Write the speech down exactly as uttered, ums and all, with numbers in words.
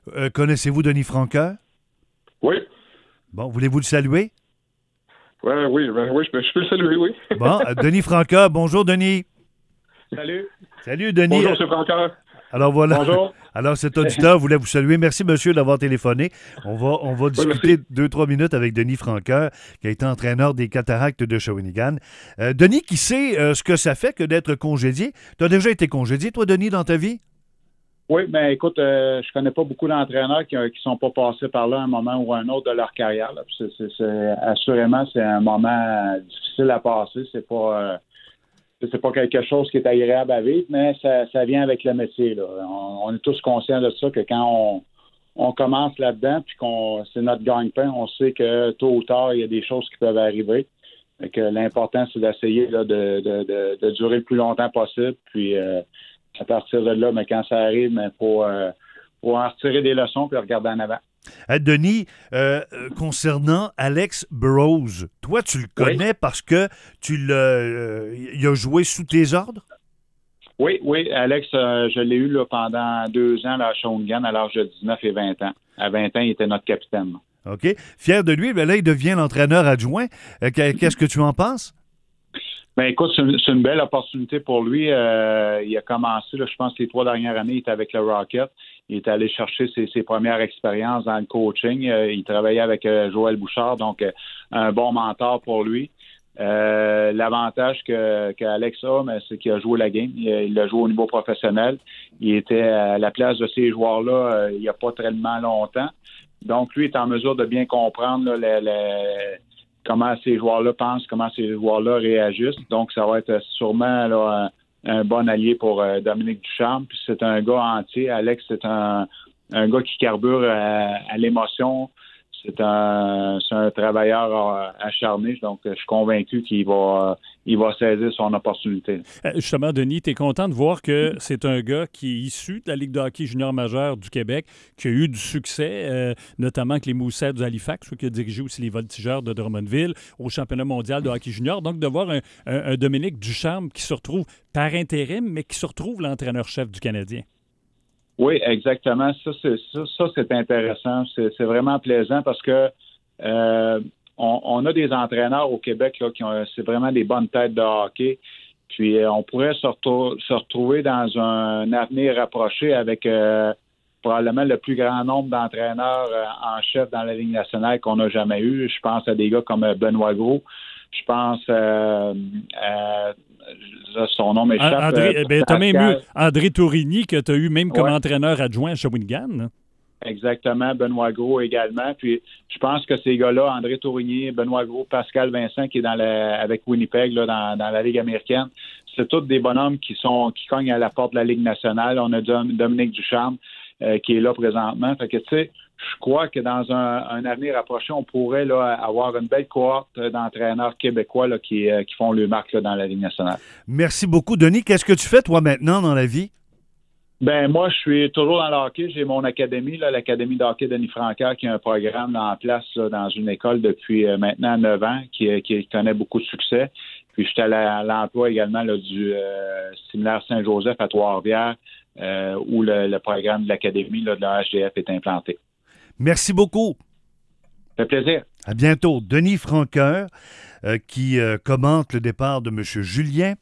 Euh, connaissez-vous Denis Franqueur? Oui. Bon, voulez-vous le saluer? Ouais, oui, ben, oui, je peux, je peux le saluer, oui. Bon, euh, Denis Franqueur, bonjour Denis. Salut. Salut Denis. Bonjour, M. Francaire. Alors voilà. Bonjour. Alors cet auditeur voulait vous saluer. Merci monsieur d'avoir téléphoné. On va, on va Oui, discuter merci. deux, trois minutes avec Denis Franqueur, qui a été entraîneur des Cataractes de Shawinigan. Euh, Denis, qui sait euh, ce que ça fait que d'être congédié? Tu as déjà été congédié, toi, Denis, dans ta vie? Oui, mais écoute, euh, je connais pas beaucoup d'entraîneurs qui ne sont pas passés par là à un moment ou un autre de leur carrière. Là. C'est, c'est, c'est- assurément, c'est un moment difficile à passer. C'est pas euh, c'est pas quelque chose qui est agréable à vivre, mais ça, ça vient avec le métier. Là. On, on est tous conscients de ça, que quand on, on commence là-dedans, puis qu'on c'est notre gagne-pain, on sait que tôt ou tard, il y a des choses qui peuvent arriver. Fait que l'important, c'est d'essayer là, de, de, de, de durer le plus longtemps possible. Puis euh, à partir de là, mais quand ça arrive, il faut, euh, faut en retirer des leçons puis regarder en avant. Euh, Denis, euh, euh, concernant Alex Burrows, toi, tu le Oui. connais parce que tu l'as, euh, il a joué sous tes ordres? Oui, oui, Alex, euh, je l'ai eu là, pendant deux ans là, à Shawinigan à l'âge de dix-neuf et vingt ans. À vingt ans, il était notre capitaine. OK. Fier de lui, mais là, il devient l'entraîneur adjoint. Euh, Qu'est-ce que tu en penses? Ben écoute, c'est une, c'est une belle opportunité pour lui. Euh, il a commencé, là, je pense, les trois dernières années, il était avec le Rocket. Il est allé chercher ses, ses premières expériences dans le coaching. Euh, il travaillait avec euh, Joël Bouchard, donc euh, un bon mentor pour lui. Euh, l'avantage que, que Alex a, mais c'est qu'il a joué la game. Il, il a joué au niveau professionnel. Il était à la place de ces joueurs-là euh, il n'y a pas tellement longtemps. Donc, lui est en mesure de bien comprendre là, le, le- comment ces joueurs-là pensent, comment ces joueurs-là réagissent. Donc, ça va être sûrement là, un, un bon allié pour euh, Dominique Ducharme. Puis c'est un gars entier. Alex, c'est un, un gars qui carbure à, à l'émotion. C'est un, c'est un travailleur euh, acharné. Donc, je suis convaincu qu'il va, euh, il va saisir son opportunité. Euh, Justement, Denis, tu es content de voir que c'est un gars qui est issu de la Ligue de hockey junior majeur du Québec, qui a eu du succès, euh, notamment avec les Moussets d'Halifax, qui a dirigé aussi les Voltigeurs de Drummondville au championnat mondial de hockey junior. Donc, de voir un, un- un Dominique Ducharme qui se retrouve par intérim, mais qui se retrouve l'entraîneur-chef du Canadien. Oui, exactement. Ça, c'est, ça, ça, c'est intéressant. C'est, c'est vraiment plaisant parce que euh, on, on a des entraîneurs au Québec là, qui ont c'est vraiment des bonnes têtes de hockey. Puis euh, on pourrait se, retrou- se retrouver dans un avenir rapproché avec euh, probablement le plus grand nombre d'entraîneurs euh, en chef dans la Ligue nationale qu'on n'a jamais eu. Je pense à des gars comme euh, Benoît Gros. Je pense euh, à son nom m'échappe. An- André, euh, eh ben, t'as même Pascal. eu André Tourigny, que tu as eu même comme Ouais. entraîneur adjoint à Shawinigan. hein. Exactement, Benoît Gros également. Puis je pense que ces gars-là, André Tourigny, Benoît Gros, Pascal Vincent, qui est dans la, avec Winnipeg là, dans, dans la Ligue américaine, c'est tous des bonhommes qui sont qui cognent à la porte de la Ligue nationale. On a Dom- Dominique Ducharme euh, qui est là présentement. Fait que tu sais, je crois que dans un, un avenir approché, on pourrait là, avoir une belle cohorte d'entraîneurs québécois là, qui, euh, qui font le marque là, dans la Ligue nationale. Merci beaucoup, Denis. Qu'est-ce que tu fais, toi, maintenant, dans la vie? Ben moi, je suis toujours dans le hockey. J'ai mon académie, là, l'Académie de hockey Denis Francaire, qui a un programme là, en place là, dans une école depuis euh, maintenant neuf ans, qui, euh, qui connaît beaucoup de succès. Puis je suis à la- à l'emploi également là, du euh, séminaire Saint-Joseph à Trois-Rivières, euh, où le, le programme de l'Académie là, de la H D F est implanté. Merci beaucoup. Ça fait plaisir. À bientôt. Denis Franqueur, euh, qui euh, commente le départ de M. Julien